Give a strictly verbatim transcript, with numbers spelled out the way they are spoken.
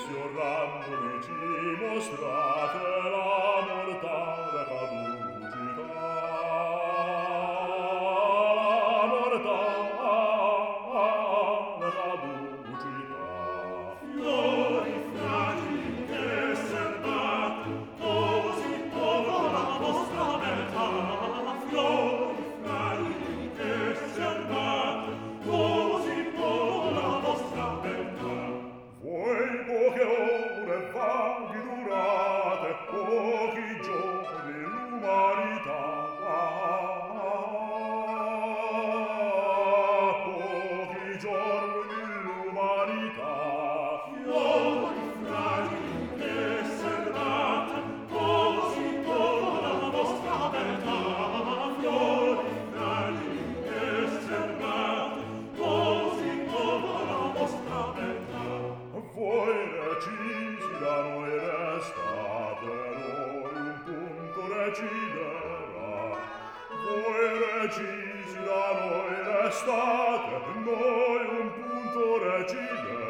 sfiorando ci mostrate la mortale caducità, la mortale caducità. Fiori fragili che serbate, così poco la vostra beltà. Fiori fragili che serbate, così poco la vostra beltà. Voi poche ore vaghi durate, pochi giorni l'umanità, pochi giorni l'umanità. Fiori fragili che serbate, così poco la vostra beltà. Fiori fragili che serbate, così poco la vostra beltà. Voi recisi da noi restate, noi un punto deciderà. Voi recisi da noi restate, noi un punto deciderà.